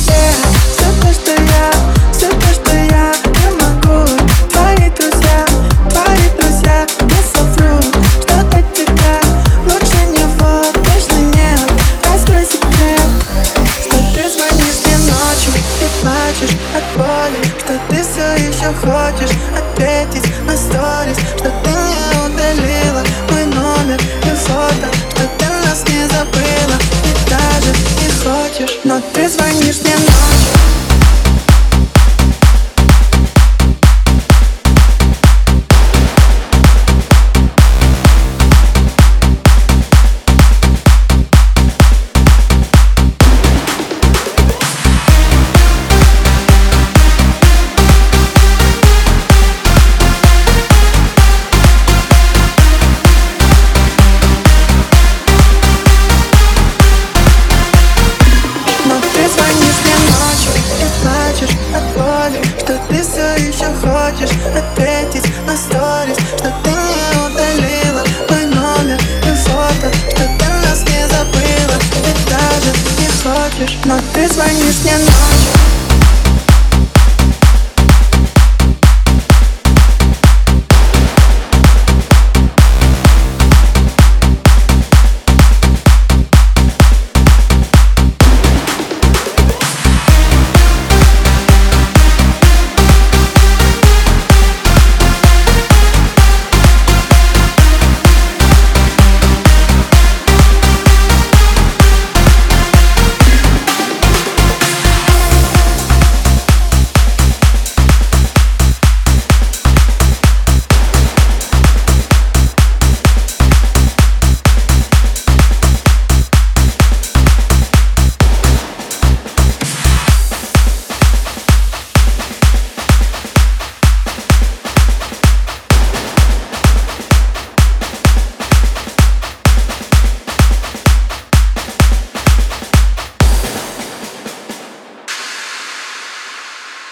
Все то, что я, все то, что я не могу. Твои друзья не соврут. Что-то тебя лучше него точно нет. Раскрой секрет, что ты звонишь мне ночью и плачешь от боли, что ты все еще хочешь ответить на сторис, что ты не удалила мой номер и фото, что ты нас не забыла и даже не хочешь. Но ты звонишь мне ночью. Что ты все еще хочешь ответить на сторис, что ты не удалила мой номер и фото, что ты нас не забыла и даже не хочешь. Но ты звонишь мне ночью.